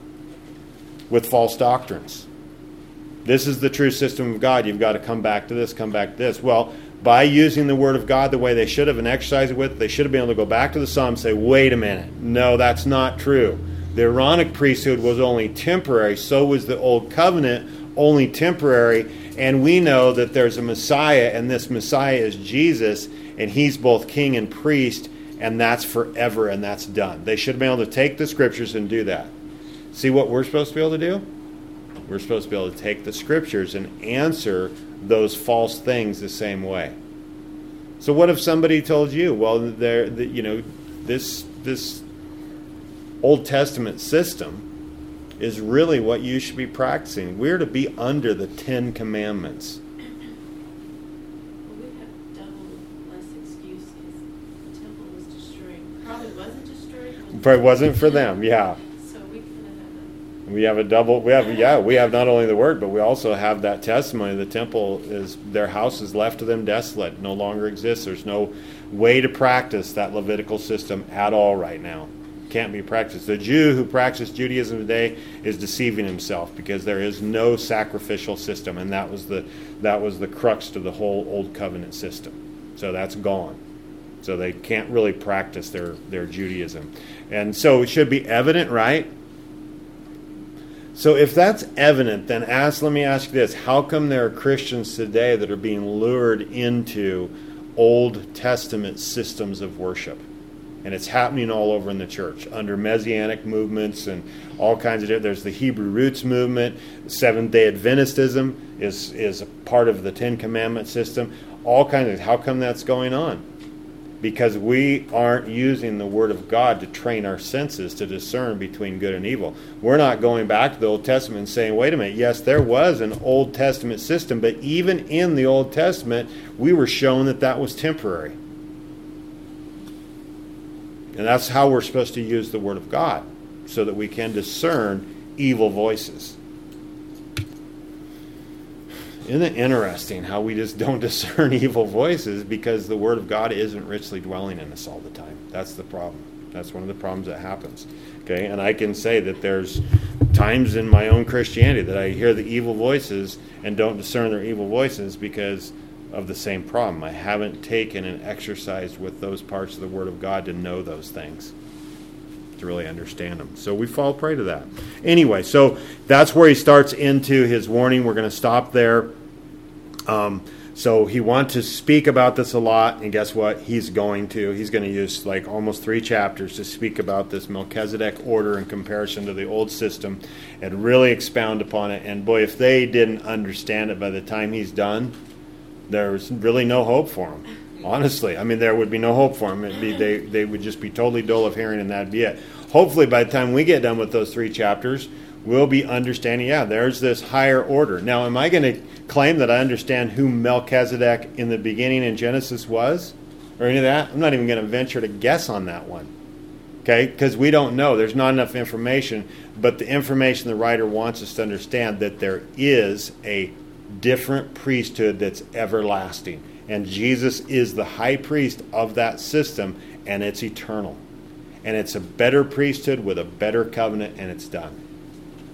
with false doctrines. This is the true system of God. You've got to come back to this, come back to this. Well, by using the Word of God the way they should have and exercising it with, they should have been able to go back to the Psalm and say, wait a minute, no, that's not true. The Aaronic priesthood was only temporary. So was the Old Covenant, only temporary. And we know that there's a Messiah, and this Messiah is Jesus, and he's both king and priest, and that's forever, and that's done. They should have been able to take the Scriptures and do that. See what we're supposed to be able to do? We're supposed to be able to take the Scriptures and answer those false things the same way. So what if somebody told you, well, there, the, you know, this this Old Testament system is really what you should be practicing. We're to be under the Ten Commandments. Well, we have double less excuse because the temple was destroyed. Probably wasn't destroyed. But it wasn't for them, yeah. We have a double, we have, yeah, we have not only the Word, but we also have that testimony. The temple is, their house is left to them desolate, no longer exists. There's no way to practice that Levitical system at all right now. Can't be practiced. The Jew who practiced Judaism today is deceiving himself because there is no sacrificial system, and that was the that was the crux to the whole Old Covenant system. So that's gone. So they can't really practice their, their Judaism. And so it should be evident, right? So if that's evident, then ask, let me ask you this. How come there are Christians today that are being lured into Old Testament systems of worship? And it's happening all over in the church under Messianic movements and all kinds of different. There's the Hebrew Roots movement. Seventh-day Adventism is, is a part of the Ten Commandment system. All kinds of. How come that's going on? Because we aren't using the Word of God to train our senses to discern between good and evil. We're not going back to the Old Testament and saying, wait a minute, yes, there was an Old Testament system, but even in the Old Testament, we were shown that that was temporary. And that's how we're supposed to use the Word of God, so that we can discern evil voices. Isn't it interesting how we just don't discern evil voices because the Word of God isn't richly dwelling in us all the time? That's the problem. That's one of the problems that happens. Okay, and I can say that there's times in my own Christianity that I hear the evil voices and don't discern their evil voices because of the same problem. I haven't taken and exercised with those parts of the Word of God to know those things, to really understand them. So we fall prey to that. Anyway, so that's where he starts into his warning. We're going to stop there. Um, so he wants to speak about this a lot, and guess what? He's going to. He's going to use like almost three chapters to speak about this Melchizedek order in comparison to the old system and really expound upon it. And boy, if they didn't understand it by the time he's done, there's really no hope for them. Honestly, I mean, there would be no hope for them. It'd be, they, they would just be totally dull of hearing, and that'd be it. Hopefully, by the time we get done with those three chapters, we'll be understanding, yeah, there's this higher order. Now, am I going to claim that I understand who Melchizedek in the beginning in Genesis was? Or any of that? I'm not even going to venture to guess on that one. Okay? Because we don't know. There's not enough information. But the information the writer wants us to understand that there is a different priesthood that's everlasting. And Jesus is the high priest of that system, and it's eternal. And it's a better priesthood with a better covenant, and it's done.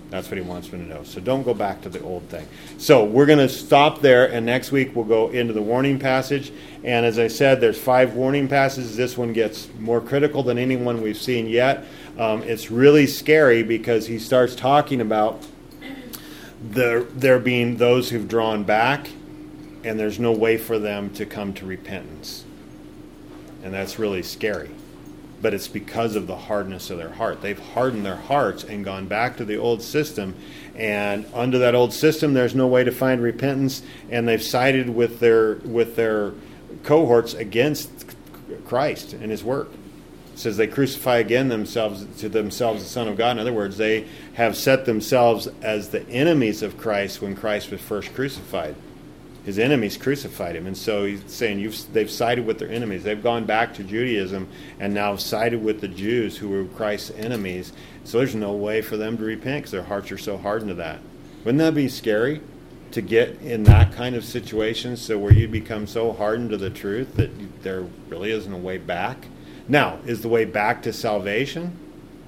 That's what he wants me to know. So don't go back to the old thing. So we're going to stop there, and next week we'll go into the warning passage. And as I said, there's five warning passages. This one gets more critical than any one we've seen yet. Um, it's really scary because he starts talking about there, there being those who've drawn back, and there's no way for them to come to repentance. And that's really scary. But it's because of the hardness of their heart. They've hardened their hearts and gone back to the old system. And under that old system, there's no way to find repentance. And they've sided with their with their cohorts against Christ and his work. It says they crucify again themselves to themselves the Son of God. In other words, they have set themselves as the enemies of Christ when Christ was first crucified. His enemies crucified him. And so he's saying you've, they've sided with their enemies. They've gone back to Judaism and now sided with the Jews who were Christ's enemies. So there's no way for them to repent because their hearts are so hardened to that. Wouldn't that be scary to get in that kind of situation, so where you become so hardened to the truth that there really isn't a way back? Now, is the way back to salvation?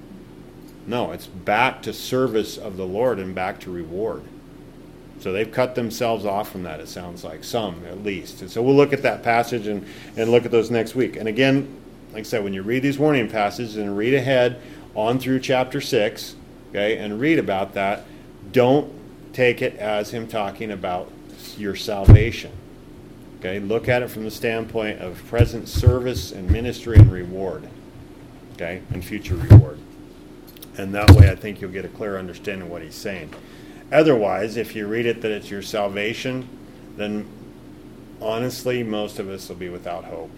No, it's back to service of the Lord and back to reward. So they've cut themselves off from that, it sounds like. Some, at least. And so we'll look at that passage and, and look at those next week. And again, like I said, when you read these warning passages and read ahead on through chapter six, okay, and read about that, don't take it as him talking about your salvation. Okay, look at it from the standpoint of present service and ministry and reward. Okay, and future reward. And that way I think you'll get a clear understanding of what he's saying. Otherwise, if you read it that it's your salvation, then honestly, most of us will be without hope.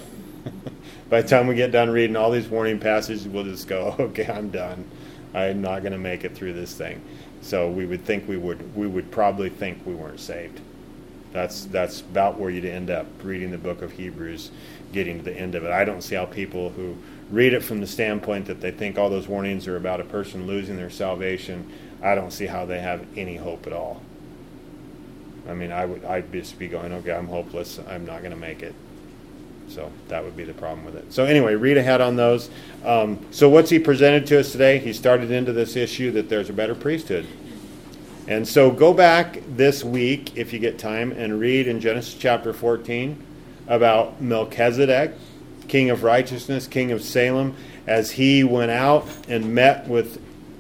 By the time we get done reading all these warning passages, we'll just go, okay, I'm done. I'm not going to make it through this thing. So we would think we would, we would probably think we weren't saved. That's that's about where you'd end up reading the book of Hebrews, getting to the end of it. I don't see how people who read it from the standpoint that they think all those warnings are about a person losing their salvation, I don't see how they have any hope at all. I mean, I would, I'd just be going, okay, I'm hopeless. I'm not going to make it. So that would be the problem with it. So anyway, read ahead on those. Um, so what's he presented to us today? He started into this issue that there's a better priesthood. And so go back this week, if you get time, and read in Genesis chapter fourteen about Melchizedek, king of righteousness, king of Salem, as he went out and met with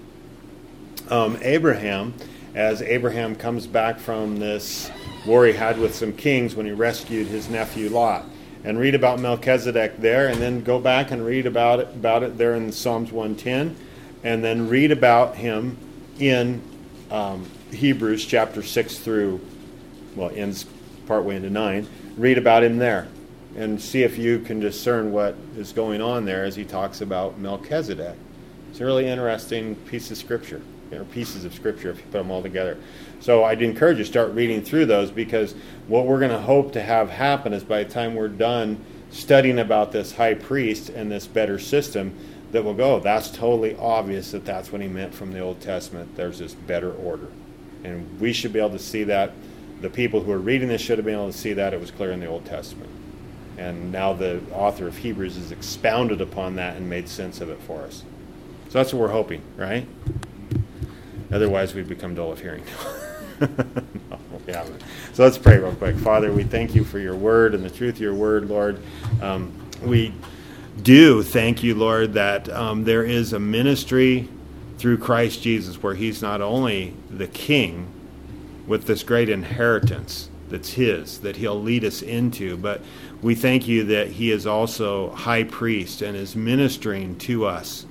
um, Abraham, as Abraham comes back from this war he had with some kings when he rescued his nephew Lot. And read about Melchizedek there, and then go back and read about it, about it there in Psalms one ten, and then read about him in um, Hebrews chapter six through, well, ends partway into nine. Read about him there, and see if you can discern what is going on there as he talks about Melchizedek. It's a really interesting piece of scripture, or pieces of scripture if you put them all together. So I'd encourage you to start reading through those, because what we're going to hope to have happen is by the time we're done studying about this high priest and this better system, that we'll go, that's totally obvious that that's what he meant from the Old Testament. There's this better order. And we should be able to see that. The people who are reading this should have been able to see that. It was clear in the Old Testament. And now the author of Hebrews has expounded upon that and made sense of it for us. So that's what we're hoping, right? Otherwise, we'd become dull of hearing. No, we haven't. So let's pray real quick. Father, we thank you for your word and the truth of your word, Lord. Um, we do thank you, Lord, that um, there is a ministry through Christ Jesus where he's not only the king with this great inheritance that's his, that he'll lead us into, but we thank you that he is also high priest and is ministering to us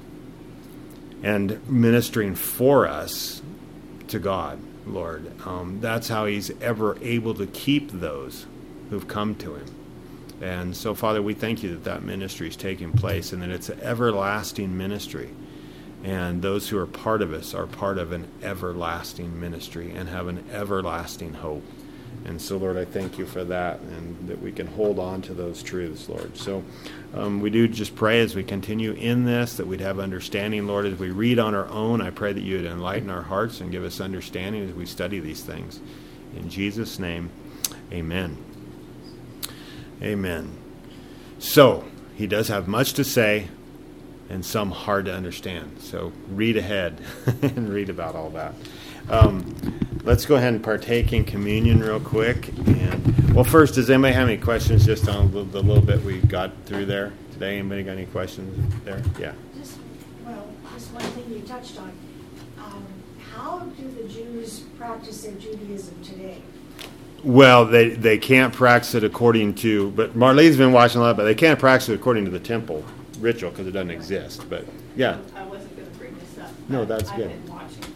and ministering for us to God, Lord. Um, that's how he's ever able to keep those who've come to him. And so, Father, we thank you that that ministry is taking place and that it's an everlasting ministry. And those who are part of us are part of an everlasting ministry and have an everlasting hope. And so, Lord, I thank you for that, and that we can hold on to those truths, Lord. So um, we do just pray as we continue in this that we'd have understanding, Lord, as we read on our own. I pray that you would enlighten our hearts and give us understanding as we study these things. In Jesus' name, amen. Amen. So, he does have much to say, and some hard to understand. So read ahead and read about all that. Um, let's go ahead and partake in communion real quick. And well, first, does anybody have any questions just on the, the little bit we got through there today? Anybody got any questions there? Yeah. Just, well, just one thing you touched on. Um, how do the Jews practice their Judaism today? Well, they, they can't practice it according to, but Marlene's been watching a lot, but they can't practice it according to the temple ritual because it doesn't exist. But yeah. I wasn't going to bring this up. No, but that's good. I've been watching